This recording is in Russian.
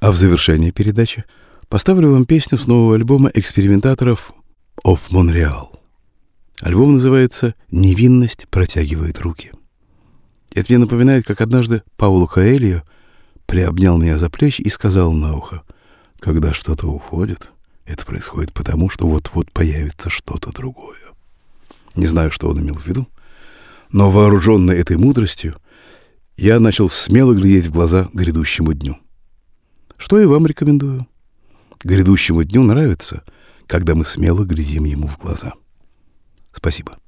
А в завершение передачи поставлю вам песню с нового альбома экспериментаторов «Of Montreal». Альбом называется «Невинность протягивает руки». Это мне напоминает, как однажды Пауло Коэльо приобнял меня за плечи и сказал на ухо: «Когда что-то уходит, это происходит потому, что вот-вот появится что-то другое». Не знаю, что он имел в виду, но, вооруженный этой мудростью, я начал смело глядеть в глаза грядущему дню. Что и вам рекомендую. Грядущему дню нравится, когда мы смело глядим ему в глаза. Спасибо.